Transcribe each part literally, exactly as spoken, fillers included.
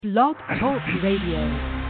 Blog Talk Radio.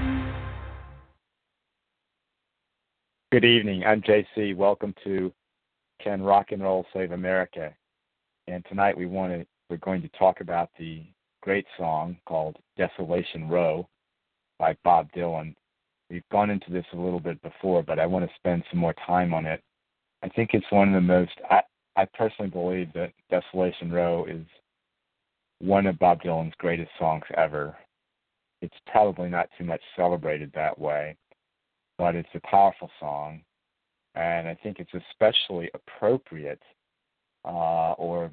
Good evening. I'm J C. Welcome to Can Rock and Roll Save America? And tonight we want to we're going to talk about the great song called Desolation Row by Bob Dylan. We've gone into this a little bit before, but I want to spend some more time on it. I think it's one of the most I, I personally believe that Desolation Row is one of Bob Dylan's greatest songs ever. It's probably not too much celebrated that way, but it's a powerful song, and I think it's especially appropriate uh, or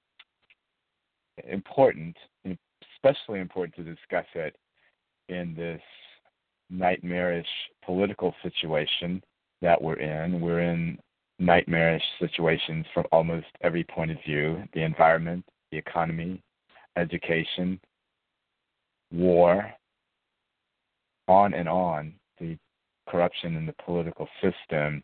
important, especially important to discuss it in this nightmarish political situation that we're in. We're in nightmarish situations from almost every point of view: the environment, the economy, education, war, on and on, the corruption in the political system.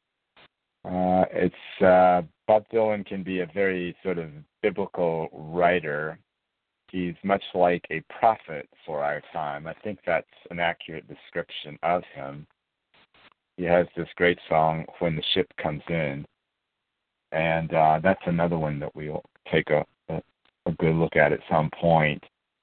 Uh, it's uh, Bob Dylan can be a very sort of biblical writer. He's much like a prophet for our time. I think that's an accurate description of him. He has this great song, When the Ship Comes In, and uh, that's another one that we'll take a, a, a good look at at some point.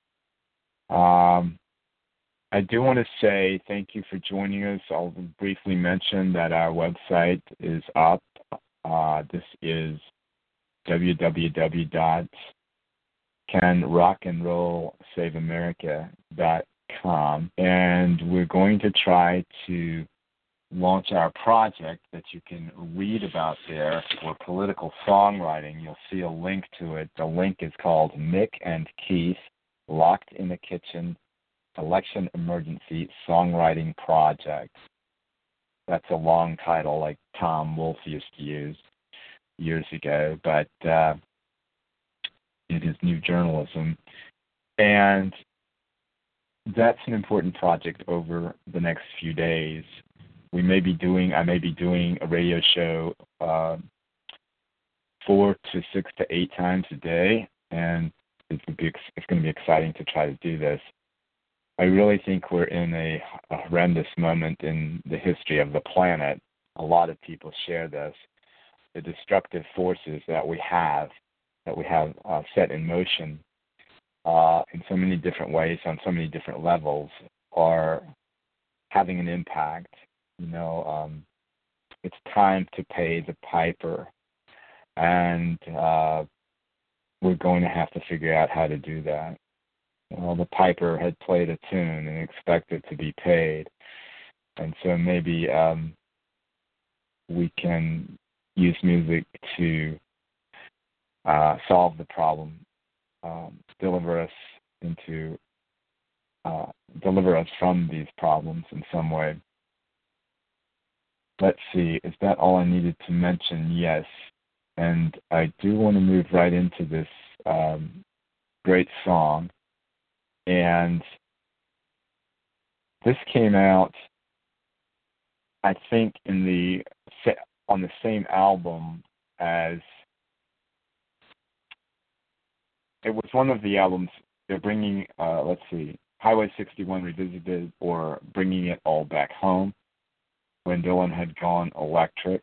Um, I do want to say thank you for joining us. I'll briefly mention that our website is up. Uh, this is w w w dot can rock and roll save america dot com, and we're going to try to launch our project that you can read about there for political songwriting. You'll see a link to it. The link is called Mick and Keith Locked in the Kitchen Election Emergency Songwriting Project. That's a long title like Tom Wolfe used to use years ago, but uh, it is new journalism. And that's an important project over the next few days. We may be doing, I may be doing a radio show uh, four to six to eight times a day, and it's, it's going to be exciting to try to do this. I really think we're in a, a horrendous moment in the history of the planet. A lot of people share this. The destructive forces that we have, that we have uh, set in motion uh, in so many different ways, on so many different levels, are having an impact. You know, um, it's time to pay the piper, and uh, we're going to have to figure out how to do that. Well, the piper had played a tune and expected to be paid. And so maybe um, we can use music to uh, solve the problem, um, deliver us into, uh, deliver us from these problems in some way. Let's see, is that all I needed to mention? Yes. And I do want to move right into this um, great song. And this came out, I think, in the on the same album as, it was one of the albums. They're bringing, uh, let's see, Highway sixty-one Revisited, or Bringing It All Back Home, when Dylan had gone electric.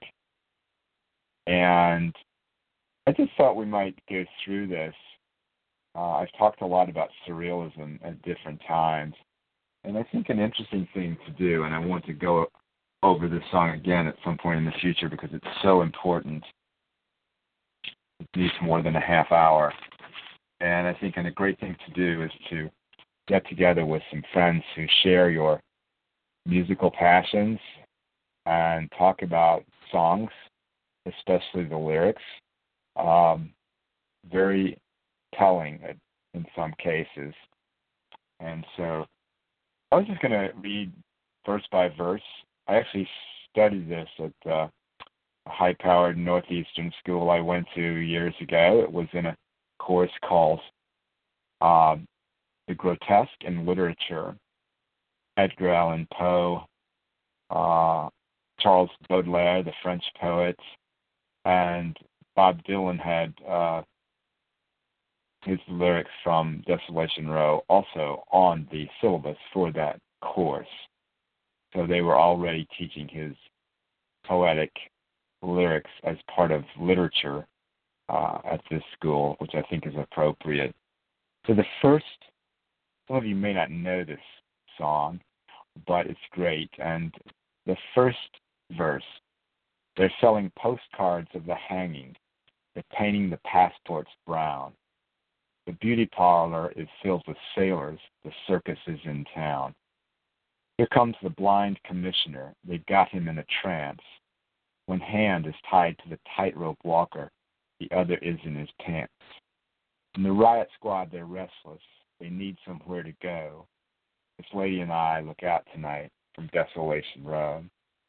And I just thought we might go through this. Uh, I've talked a lot about surrealism at different times, and I think an interesting thing to do, and I want to go over this song again at some point in the future because it's so important. It needs more than a half hour. And I think a great thing to do is to get together with some friends who share your musical passions and talk about songs, especially the lyrics. Um, very telling in some cases. And so I was just going to read verse by verse. I actually studied this at uh, a high-powered Northeastern school I went to years ago. It was in a course called um, The Grotesque in Literature. Edgar Allan Poe, uh, Charles Baudelaire, the French poet, and Bob Dylan had uh, his lyrics from Desolation Row also on the syllabus for that course. So they were already teaching his poetic lyrics as part of literature uh, at this school, which I think is appropriate. So the first, some of you may not know this song, but it's great. And the first verse, they're selling postcards of the hanging. They're painting the passports brown. The beauty parlor is filled with sailors. The circus is in town. Here comes the blind commissioner. They've got him in a trance. One hand is tied to the tightrope walker. The other is in his pants. In the riot squad, they're restless. They need somewhere to go. This lady and I look out tonight from Desolation Row.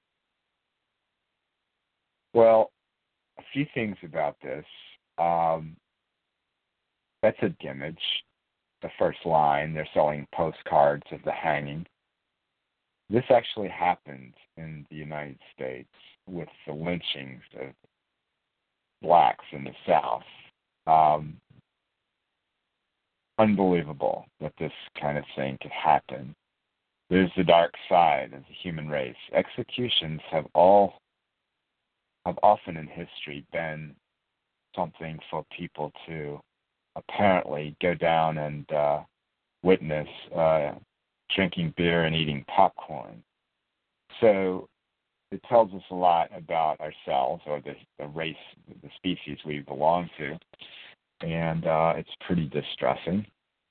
Well, a few things about this. Um, that's a image. The first line, they're selling postcards of the hanging. This actually happened in the United States with the lynchings of blacks in the South. Um, unbelievable that this kind of thing could happen. There's the dark side of the human race. Executions have all have often in history been something for people to apparently go down and uh, witness, uh, drinking beer and eating popcorn. So it tells us a lot about ourselves or the, the race, the species we belong to, and uh, it's pretty distressing.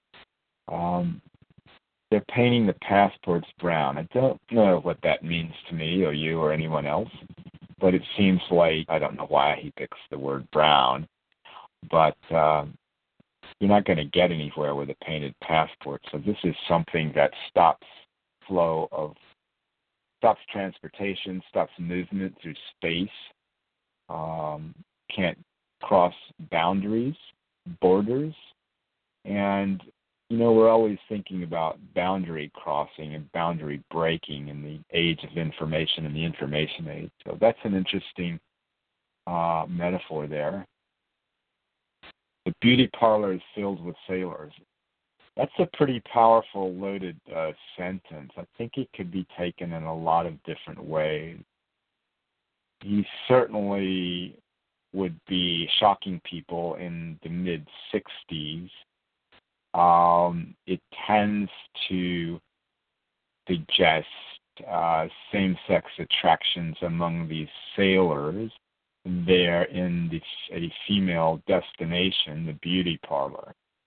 Um, they're painting the passports brown. I don't know what that means to me or you or anyone else, but it seems like, I don't know why he picks the word brown, but uh, you're not going to get anywhere with a painted passport. So this is something that stops flow of, stops transportation, stops movement through space, um, can't cross boundaries, borders, and you know, we're always thinking about boundary crossing and boundary breaking in the age of information and the information age. So that's an interesting uh, metaphor there. The beauty parlor is filled with sailors. That's a pretty powerful, loaded uh, sentence. I think it could be taken in a lot of different ways. He certainly would be shocking people in the mid-sixties. Um, it tends to suggest uh, same-sex attractions among these sailors there in the, a female destination, the beauty parlor.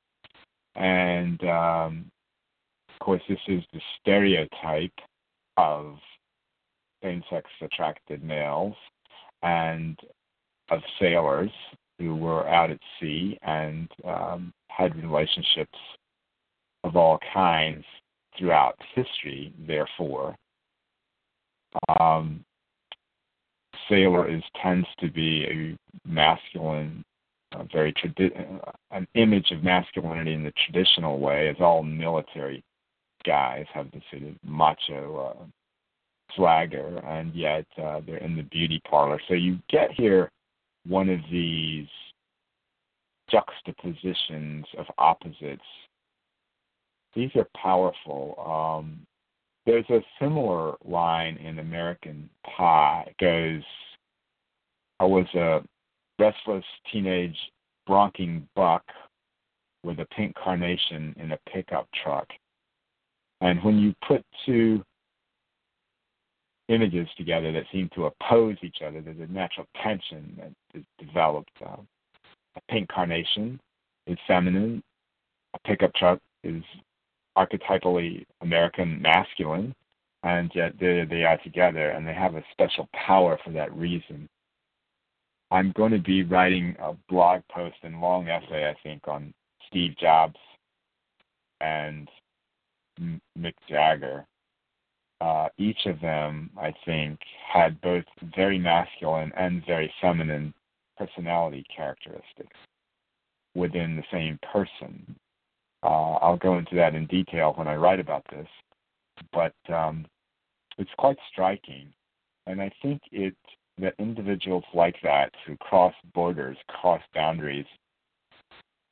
And, um, of course, this is the stereotype of same-sex attracted males and of sailors who were out at sea and um, had relationships of all kinds throughout history, therefore. Um, sailor is tends to be a masculine, uh, very tradi- an image of masculinity in the traditional way, as all military guys have this sort of macho uh, swagger, and yet uh, they're in the beauty parlor. So you get here one of these juxtapositions of opposites. These are powerful. Um, there's a similar line in American Pie. It goes, I was a restless teenage bronking buck with a pink carnation in a pickup truck. And when you put two images together that seem to oppose each other, there's a natural tension that is developed. Uh, a pink carnation is feminine. A pickup truck is archetypally American masculine, and yet they, they are together, and they have a special power for that reason. I'm going to be writing a blog post and long essay, I think, on Steve Jobs and Mick Jagger. Uh, each of them, I think, had both very masculine and very feminine personality characteristics within the same person. Uh, I'll go into that in detail when I write about this, but um, it's quite striking, and I think it that individuals like that who cross borders, cross boundaries,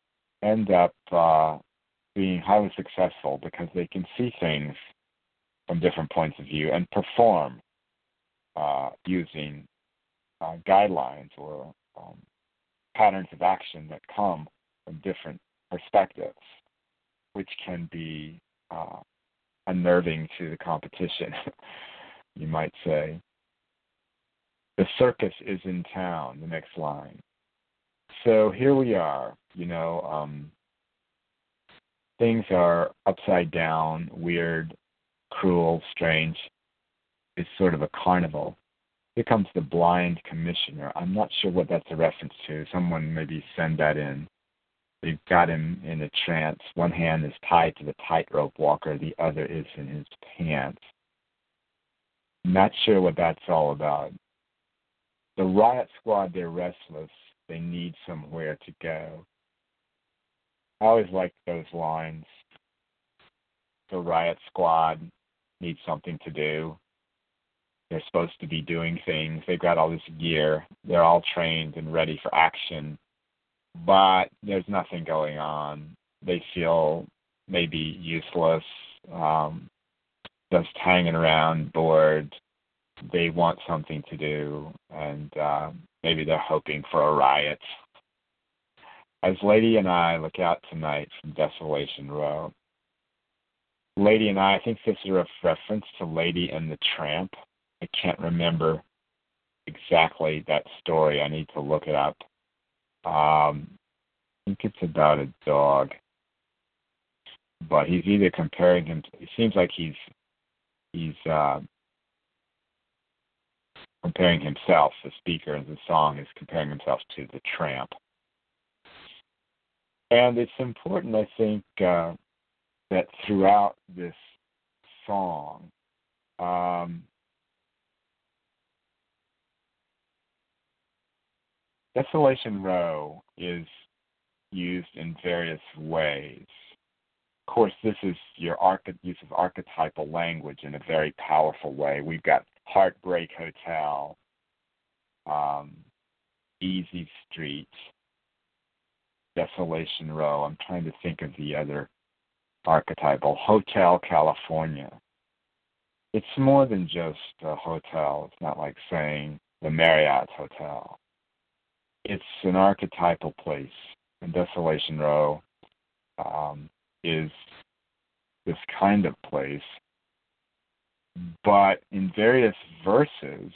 end up uh, being highly successful because they can see things from different points of view and perform uh, using uh, guidelines or um, patterns of action that come from different perspectives, which can be uh, unnerving to the competition, you might say. The circus is in town, the next line. So here we are, you know, um, things are upside down, weird, cruel, strange. It's sort of a carnival. Here comes the blind commissioner. I'm not sure what that's a reference to. Someone maybe send that in. They've got him in a trance. One hand is tied to the tightrope walker. The other is in his pants. Not sure what that's all about. The riot squad, they're restless. They need somewhere to go. I always like those lines. The riot squad needs something to do. They're supposed to be doing things. They've got all this gear. They're all trained and ready for action. But there's nothing going on. They feel maybe useless, um, just hanging around, bored. They want something to do, and uh, maybe they're hoping for a riot. As Lady and I look out tonight from Desolation Row, Lady and I, I think this is a reference to Lady and the Tramp. I can't remember exactly that story. I need to look it up. Um, I think it's about a dog. But he's either comparing him to, it seems like he's he's uh, comparing himself, the speaker in the song is comparing himself to the tramp. And it's important, I think, uh, that throughout this song, um, Desolation Row is used in various ways. Of course, this is your arch- use of archetypal language in a very powerful way. We've got Heartbreak Hotel, um, Easy Street, Desolation Row. I'm trying to think of the other archetypal. Hotel California. It's more than just a hotel. It's not like saying the Marriott Hotel. It's an archetypal place. And Desolation Row um, is this kind of place. But in various verses,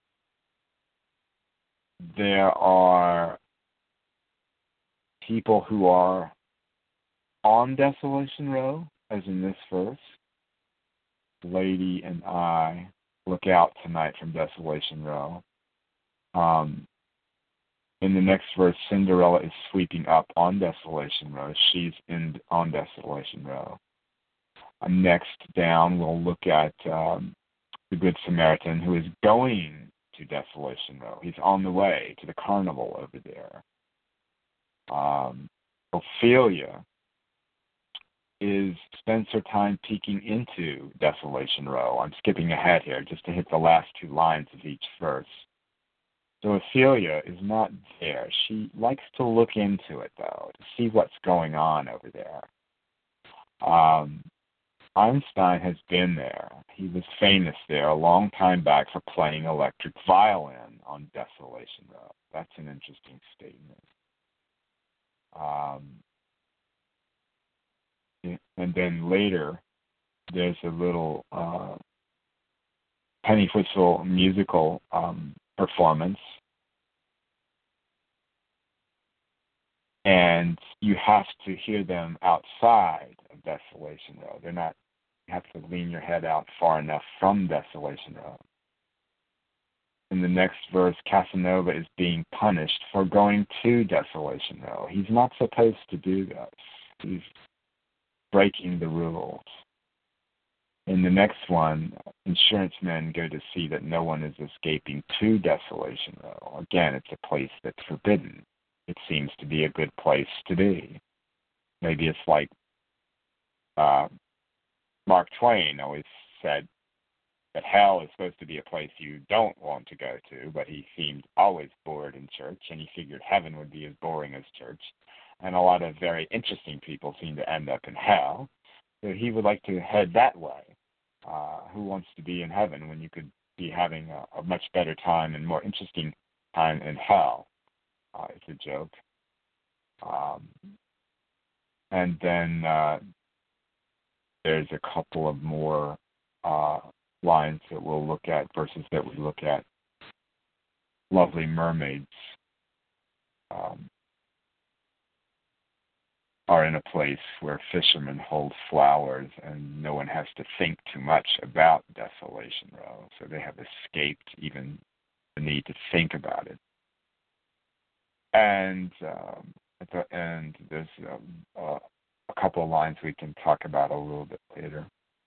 there are people who are on Desolation Row, as in this verse. Lady and I look out tonight from Desolation Row. Um, in the next verse, Cinderella is sweeping up on Desolation Row. She's in on Desolation Row. Uh, next down, we'll look at um, the Good Samaritan, who is going to Desolation Row. He's on the way to the carnival over there. Um, Ophelia is spends her time peeking into Desolation Row. I'm skipping ahead here just to hit the last two lines of each verse. So Ophelia is not there. She likes to look into it, though, to see what's going on over there. Um, Einstein has been there. He was famous there a long time back for playing electric violin on Desolation Row. That's an interesting statement. Um, and then later, there's a little uh, penny whistle musical um, performance. And you have to hear them outside of Desolation Row. They're not, you have to lean your head out far enough from Desolation Row. In the next verse, Casanova is being punished for going to Desolation Row. He's not supposed to do this. He's breaking the rules. In the next one, insurance men go to see that no one is escaping to Desolation Row. Again, it's a place that's forbidden. It seems to be a good place to be. Maybe it's like uh, Mark Twain always said that hell is supposed to be a place you don't want to go to, but he seemed always bored in church, and he figured heaven would be as boring as church. and a lot of very interesting people seem to end up in hell. So he would like to head that way. Uh, who wants to be in heaven when you could be having a, a much better time and more interesting time in hell? Uh, it's a joke. Um, and then uh, there's a couple of more uh, lines that we'll look at, verses that we look at. Lovely mermaids um, are in a place where fishermen hold flowers and no one has to think too much about Desolation Row. So they have escaped even the need to think about it. And um, at the end, there's um, uh, a couple of lines we can talk about a little bit later.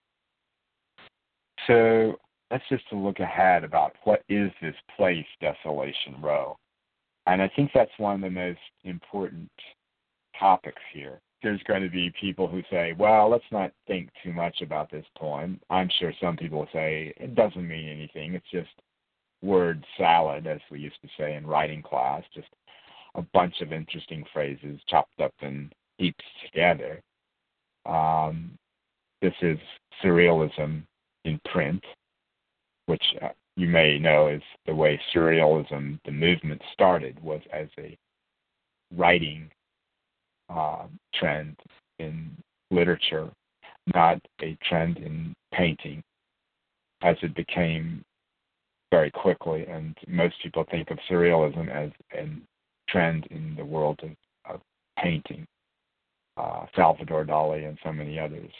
So that's just to look ahead about what is this place, Desolation Row. And I think that's one of the most important topics here. There's going to be people who say, well, let's not think too much about this poem. I'm sure some people will say, it doesn't mean anything. It's just word salad, as we used to say in writing class, just a bunch of interesting phrases chopped up and heaped together. Um, this is surrealism in print, which uh, you may know is the way surrealism, the movement started, was as a writing uh, trend in literature, not a trend in painting, as it became very quickly. And most people think of surrealism as a trend in the world of, of painting, uh, Salvador Dali and so many others.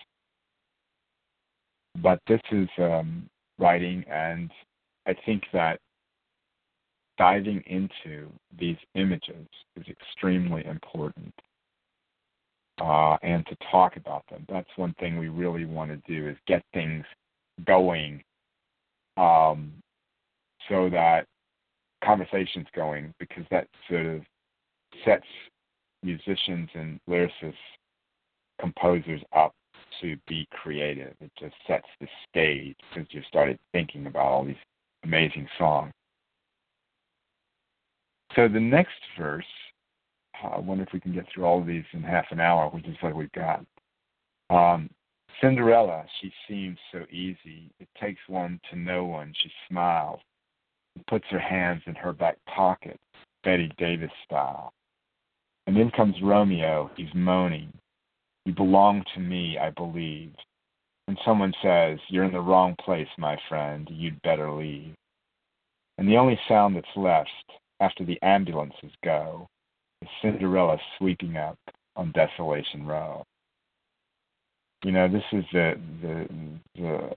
But this is um, writing, and I think that diving into these images is extremely important, uh, and to talk about them. That's one thing we really want to do, is get things going um, so that conversation's going, because that sort of sets musicians and lyricists, composers up to be creative. It just sets the stage because you started thinking about all these amazing songs. So the next verse, I wonder if we can get through all of these in half an hour, which is what we've got. Um, Cinderella, she seems so easy. It takes one to know one. She smiles and puts her hands in her back pocket, Betty Davis style. And then comes Romeo. He's moaning. You belong to me, I believe. And someone says, you're in the wrong place, my friend. You'd better leave. And the only sound that's left after the ambulances go is Cinderella sweeping up on Desolation Row. You know, this is the the the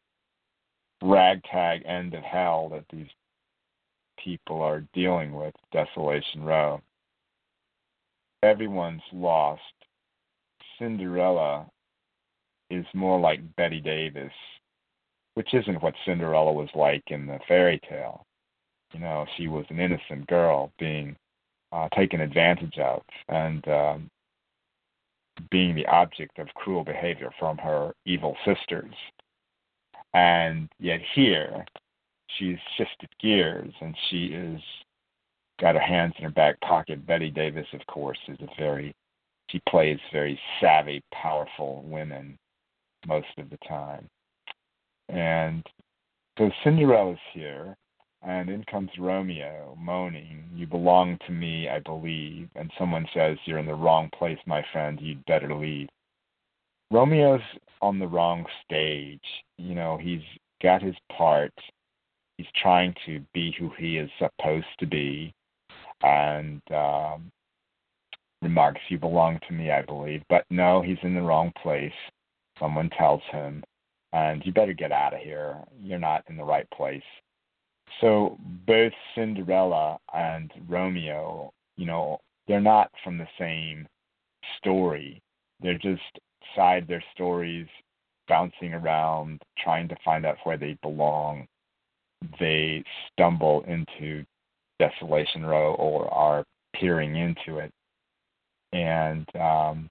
ragtag end of hell that these people are dealing with, Desolation Row. Everyone's lost. Cinderella is more like Betty Davis, which isn't what Cinderella was like in the fairy tale. You know, she was an innocent girl being uh, taken advantage of and um, being the object of cruel behavior from her evil sisters. And yet here, she's shifted gears and she is got her hands in her back pocket. Betty Davis, of course, is a very, she plays very savvy, powerful women most of the time. And so Cinderella's here, and in comes Romeo, moaning, you belong to me, I believe, and someone says, you're in the wrong place, my friend, you'd better leave. Romeo's on the wrong stage. You know, he's got his part. He's trying to be who he is supposed to be, and um, remarks, you belong to me, I believe. But no, he's in the wrong place. Someone tells him, and you better get out of here. You're not in the right place. So both Cinderella and Romeo, you know, they're not from the same story. They're just side their stories, bouncing around, trying to find out where they belong. They stumble into Desolation Row or are peering into it. And um,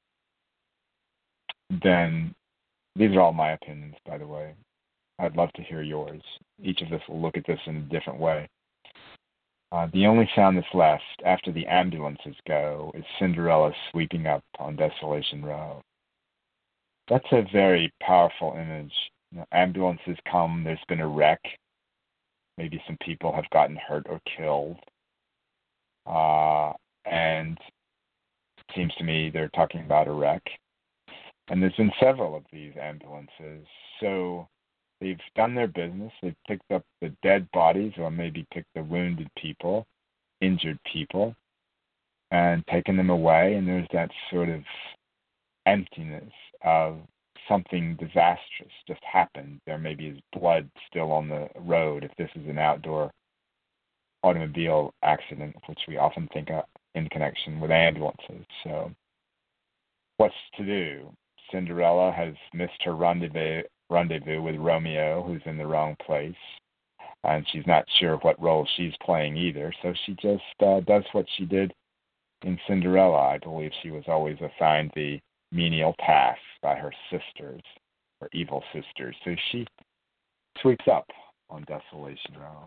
then, these are all my opinions, by the way. I'd love to hear yours. Each of us will look at this in a different way. Uh, the only sound that's left after the ambulances go is Cinderella sweeping up on Desolation Row. That's a very powerful image. You know, ambulances come, there's been a wreck. Maybe some people have gotten hurt or killed. Uh, and it seems to me they're talking about a wreck. And there's been several of these ambulances. So they've done their business. They've picked up the dead bodies or maybe picked the wounded people, injured people, and taken them away. And there's that sort of emptiness of something disastrous just happened. There maybe is blood still on the road if this is an outdoor automobile accident, which we often think of in connection with ambulances. So what's to do? Cinderella has missed her rendezvous, rendezvous with Romeo, who's in the wrong place, and she's not sure what role she's playing either, so she just uh, does what she did in Cinderella. I believe she was always assigned the menial tasks by her sisters, her evil sisters, so she sweeps up on Desolation Row.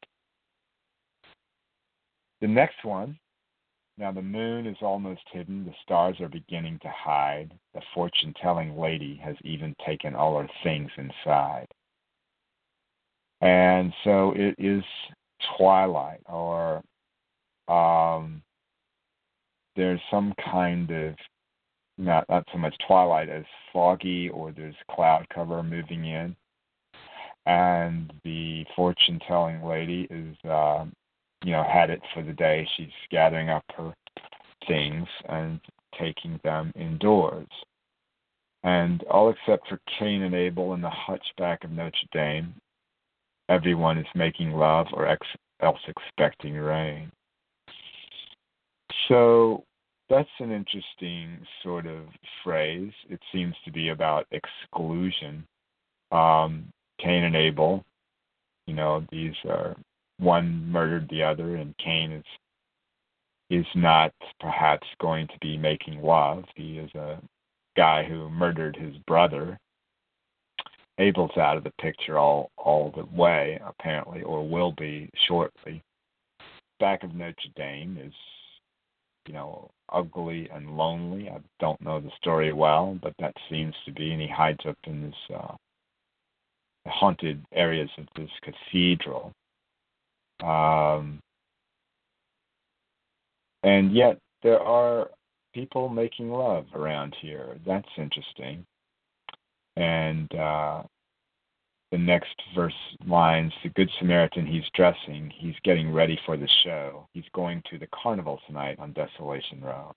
The next one, now the moon is almost hidden, the stars are beginning to hide, the fortune-telling lady has even taken all her things inside. And so it is twilight, or um, there's some kind of, not, not so much twilight as foggy, or there's cloud cover moving in, and the fortune-telling lady is uh, you know, had it for the day. She's gathering up her things and taking them indoors. And all except for Cain and Abel and the Hunchback of Notre Dame, everyone is making love or ex- else expecting rain. So that's an interesting sort of phrase. It seems to be about exclusion. Um, Cain and Abel, you know, these are one murdered the other, and Cain is is not perhaps going to be making love. He is a guy who murdered his brother. Abel's out of the picture all, all the way, apparently, or will be shortly. Back of Notre Dame is, you know, ugly and lonely. I don't know the story well, but that seems to be, and he hides up in this uh, haunted areas of this cathedral. Um, and yet there are people making love around here. That's interesting. And uh, the next verse lines, the Good Samaritan, he's dressing, he's getting ready for the show. He's going to the carnival tonight on Desolation Row.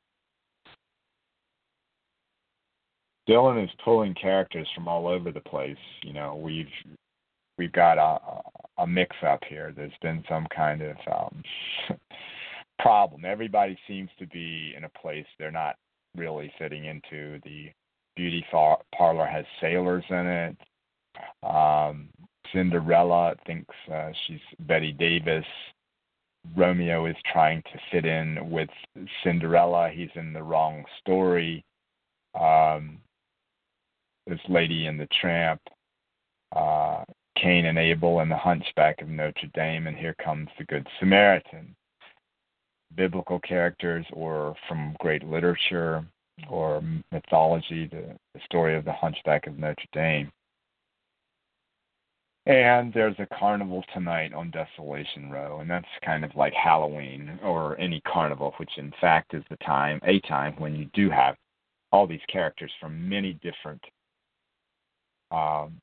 Dylan is pulling characters from all over the place. You know, we've we've got a, a mix-up here. There's been some kind of um, problem. Everybody seems to be in a place they're not really fitting into. The beauty far- parlor has sailors in it. Um, Cinderella thinks uh, she's Betty Davis. Romeo is trying to fit in with Cinderella. He's in the wrong story. Um, this Lady and the Tramp. Uh, Cain and Abel and the Hunchback of Notre Dame, and here comes the Good Samaritan. Biblical characters or from great literature or mythology, the, the story of the Hunchback of Notre Dame. And there's a carnival tonight on Desolation Row, and that's kind of like Halloween or any carnival, which in fact is the time, a time when you do have all these characters from many different um,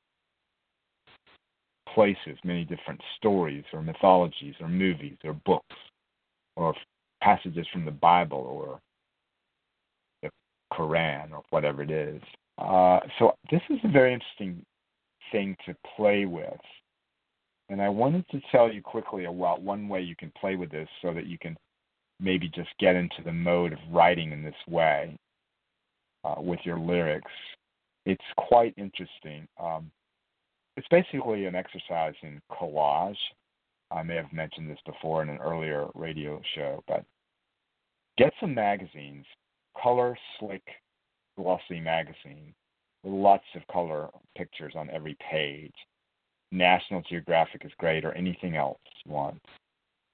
places, many different stories or mythologies or movies or books or passages from the Bible or the Quran or whatever it is. Uh, so this is a very interesting thing to play with. And I wanted to tell you quickly about one way you can play with this so that you can maybe just get into the mode of writing in this way uh, with your lyrics. It's quite interesting. Um, It's basically an exercise in collage. I may have mentioned this before in an earlier radio show, but get some magazines, color, slick, glossy magazine with lots of color pictures on every page. National Geographic is great, or anything else you want.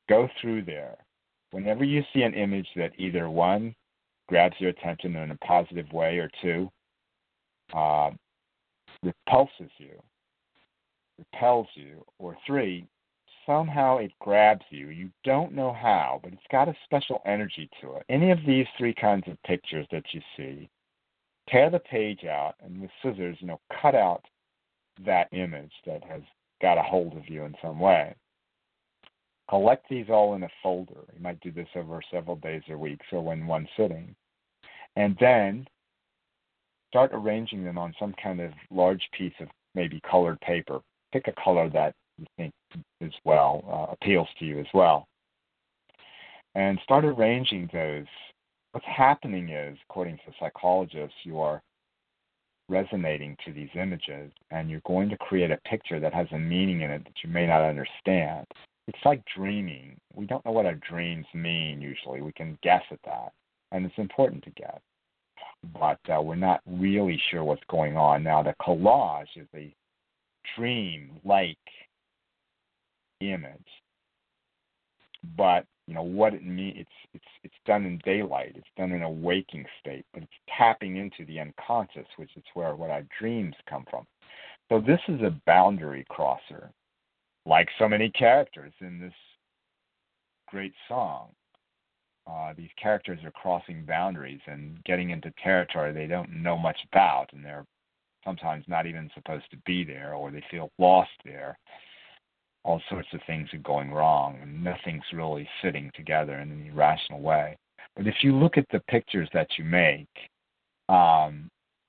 go through there. Whenever you see an image that either one, grabs your attention in a positive way, or two, uh, repulses you, repels you, or three, somehow it grabs you. You don't know how, but it's got a special energy to it. Any of these three kinds of pictures that you see, tear the page out and with scissors, you know, cut out that image that has got a hold of you in some way. Collect these all in a folder. You might do this over several days or weeks or in one sitting. And then start arranging them on some kind of large piece of maybe colored paper. Pick a color that you think is well, uh, appeals to you as well. And start arranging those. What's happening is, according to psychologists, you are resonating to these images, and you're going to create a picture that has a meaning in it that you may not understand. It's like dreaming. We don't know what our dreams mean usually. We can guess at that, and it's important to guess. But uh, we're not really sure what's going on. Now, the collage is a dream-like image, but you know what it means. It's it's it's done in daylight. It's done in a waking state, but it's tapping into the unconscious, which is where what our dreams come from. So this is a boundary crosser, like so many characters in this great song. Uh, these characters are crossing boundaries and getting into territory they don't know much about, and they're sometimes not even supposed to be there, or they feel lost there. All sorts of things are going wrong, and nothing's really fitting together in any rational way. But if you look at the pictures that you make, um,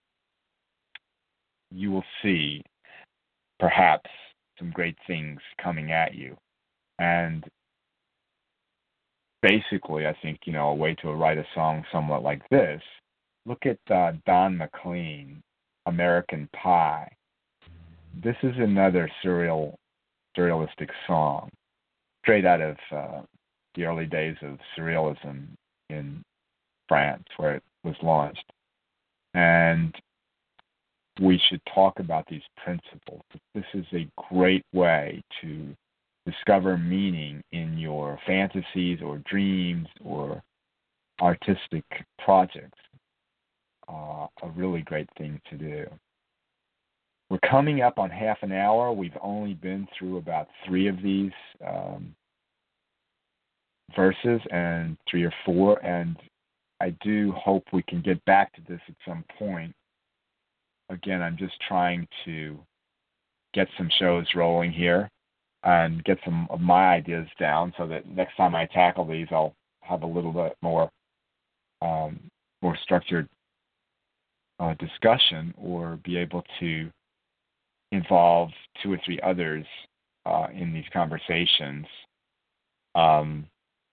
you will see perhaps some great things coming at you. And basically, I think, you know, a way to write a song somewhat like this, look at uh, Don McLean, American Pie. This is another surreal, surrealistic song, straight out of uh, the early days of surrealism in France, where it was launched. And we should talk about these principles. This is a great way to discover meaning in your fantasies or dreams or artistic projects. Uh, a really great thing to do. We're coming up on half an hour. We've only been through about three of these um, verses, and three or four, and I do hope we can get back to this at some point. Again, I'm just trying to get some shows rolling here and get some of my ideas down so that next time I tackle these, I'll have a little bit more um, more structured uh, discussion, or be able to involve two or three others uh, in these conversations, um,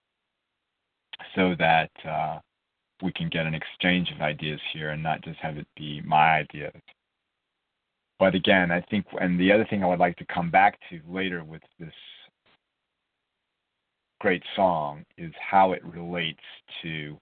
so that uh, we can get an exchange of ideas here and not just have it be my ideas. But again, I think, and the other thing I would like to come back to later with this great song is how it relates to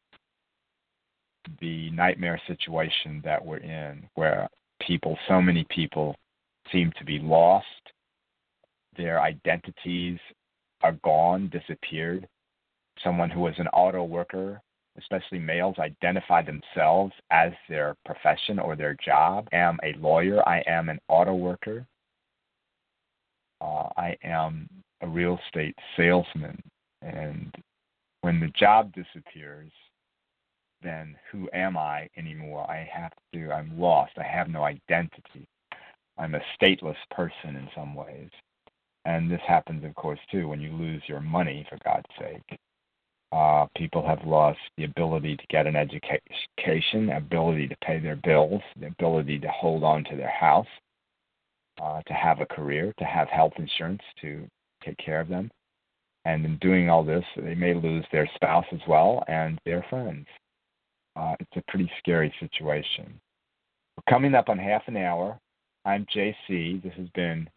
the nightmare situation that we're in, where people, so many people, seem to be lost. Their identities are gone, disappeared. Someone who was an auto worker, especially males, identify themselves as their profession or their job. I am a lawyer. I am an auto worker. Uh, I am a real estate salesman. And when the job disappears, then who am I anymore? I have to, I'm lost. I have no identity. I'm a stateless person in some ways. And this happens, of course, too, when you lose your money, for God's sake. Uh, people have lost the ability to get an education, ability to pay their bills, the ability to hold on to their house, uh, to have a career, to have health insurance to take care of them. And in doing all this, they may lose their spouse as well and their friends. Uh, it's a pretty scary situation. We're coming up on half an hour. I'm J C. This has been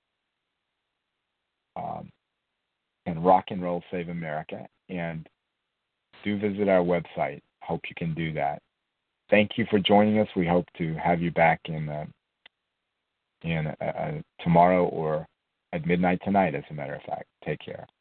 um, and Rock and Roll Save America. And do visit our website. Hope you can do that. Thank you for joining us. We hope to have you back in uh, in uh, uh, tomorrow or at midnight tonight, as a matter of fact. Take care.